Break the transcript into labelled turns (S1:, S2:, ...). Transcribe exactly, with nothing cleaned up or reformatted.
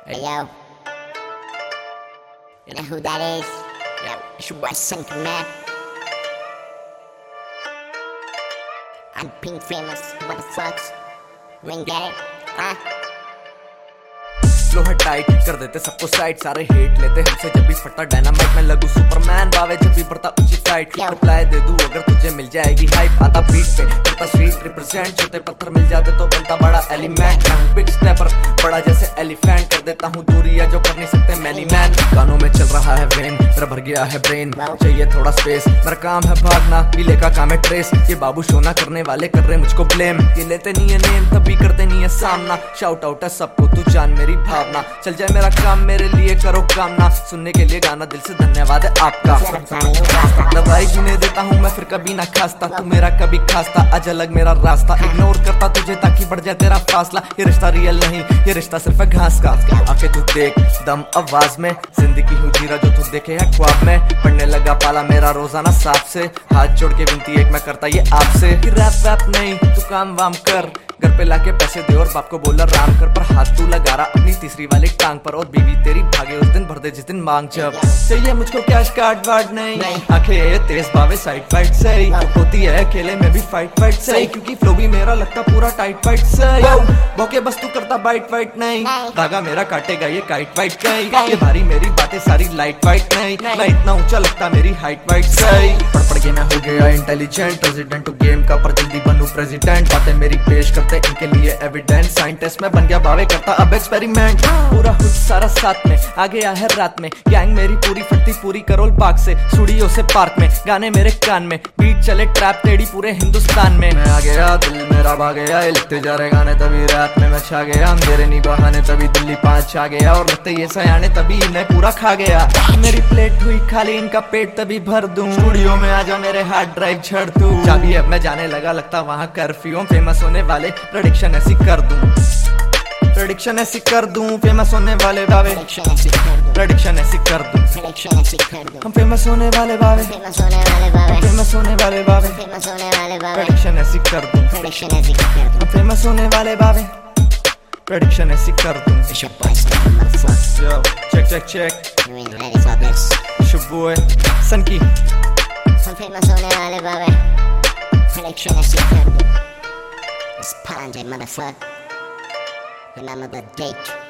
S1: Hey yo, you know who that is? Yo, it's your boy Sunky Man. I'm pink famous, what the fucks? Ring get it? Huh?
S2: Flow है tight कर देते सबको side, सारे hate लेते हमसे जब भी फटा डायनामाइट में लगू सुपरमैन, बावे जब भी बढ़ता ऊंची फ्लाइट, रिप्लाई दे दूं अगर तुझे मिल जाएगी हाइप, आता बीट पे करता स्ट्रीट रिप्रेजेंट, छोटे पत्थर मिल जाते तो बनता बड़ा एलिमेंट, बिग स्टेपर बड़ा जैसे एलिफेंट, कर देता हूँ दूरियां जो कर नहीं सकते मैनी मैन, कानों में चल रहा है वेन, मेरा भर गया है ब्रेन, चाहिए थोड़ा स्पेस, मेरा काम है भागना, पीले का काम है ट्रेस, ये बाबू शोना करने वाले कर रहे मुझको ब्लेम, ये लेते नहीं है नेम तभी करते नहीं है सामना, शाउट आउट है सबको तू जान मेरी भावना, चल जाए मेरा काम मेरे लिए करो कामना, सुनने के लिए गाना दिल से धन्यवाद है आपका, दवाई जीने देता हूँ मैं फिर कभी ना खास्ता, तू मेरा कभी खास्ता, आज अलग मेरा रास्ता, इग्नोर करता तुझे ताकि बढ़ जाए तेरा फासला, ये रिश्ता रियल नहीं ये रिश्ता सिर्फ है घास का, आके तू देख दम आवाज में, जिंदगी हूँ जीरा जो तू देखे है ख्वाब में, पढ़ने लगा पाला मेरा रोजाना साफ से, हाथ जोड़ के विनती एक मैं करता ये आपसे, रैप वैप नहीं तू काम वाम कर, घर पे लाके पैसे दे और बाप को बोला राम कर, पर हाथ तू लगा रहा अपनी तीसरी वाली टांग पर, और बीवी तेरी भागे उस दिन भर दे जिस दिन मांग जब, चाहिए मुझको कैश कार्ड वार्ड नहीं, आंखें तेज बावे साइड फाइट सही, होती है अकेले में भी फाइट फाइट सही, क्योंकि फ्लो भी मेरा लगता पूरा टाइट फाइट सही, भोके बस तू करता बाइट फाइट नहीं, धागा मेरा काटेगा ये काइट फाइट कहीं, ये भारी मेरी बातें सारी लाइट फाइट नहीं, मैं इतना ऊंचा लगता मेरी हाइट वाइट सही, पढ़ पढ़ के मैं हो गया इंटेलिजेंट, प्रेसिडेंट गेम का पर जल्दी बनूं प्रेसिडेंट, बातें मेरी पेश करते इनके लिए एविडेंस, साइंटिस्ट में बन गया बावे करता अब एक्सपेरिमेंट, पूरा हुड सारा साथ में आ गया है रात में, गैंग मेरी पूरी फटती पूरी करोल बाग से स्टूडियो से पार्क में, गाने मेरे कान में, बीट चले ट्रैप तेड़ी पूरे हिंदुस्तान में, मैं आ गया दिल मेरा भाग गया, लिखते जा रहे गाने तभी रात में मैं छा गया, मेरे नहीं बहाने तभी दिल्ली पाँच आ गया, और लगते ये सयाने तभी इन्हें पूरा खा गया, मेरी प्लेट हुई खाली इनका पेट तभी भर दूं, स्टूडियो में आजा मेरे हार्ड ड्राइव छड़ दूं, चाबी अब मैं जाने लगा लगता वहाँ कर्फ्यू, फेमस होने वाले प्रेडिक्शन ऐसी कर दूं, प्रेडिक्शन ऐसी कर दूं, फेमस होने वाले बावे, प्रेडिक्शन ऐसी कर दूं, हम फेमस होने वाले बावे, फेमस होने वाले बावे, प्रेडिक्शन ऐसी कर दूं, हम फेमस होने वाले बावे, प्रेडिक्शन ऐसी कर दूं, yo check check check, it's your boy Sunky,
S1: हम फेमस होने वाले बावे, प्रेडिक्शन ऐसी कर दूं, it's Panjay motherfucker, remember the date.